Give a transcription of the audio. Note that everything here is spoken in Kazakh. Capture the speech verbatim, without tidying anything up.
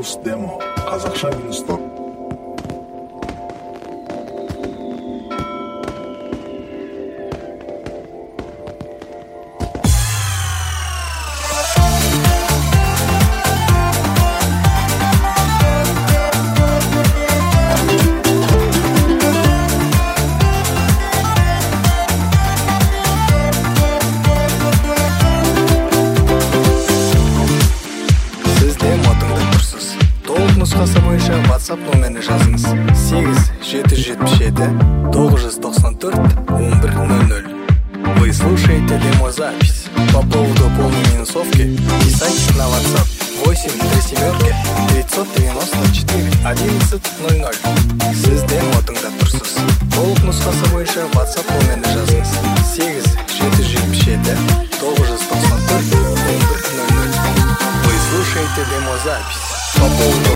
минус демо, қазақша минус топ. Нұсқасы бойынша WhatsApp номеріне жазыңыз: сегіз жеті жүз жетпіс жеті тоғыз жүз тоқсан төрт он бір ноль ноль. Вы слушаете демозапись. По поводу полной минусовки писайте на WhatsApp восемь три семерки девятьсот девяносто четыре одиннадцать ноль ноль. Сіз демо тыңдап тұрсыз. Толық нұсқасы бойынша WhatsApp номеріне жазыңыз: сегіз жеті жүз жетпіс жеті тоғыз жүз тоқсан төрт он бір ноль ноль. Вы слушаете демозапись. По поводу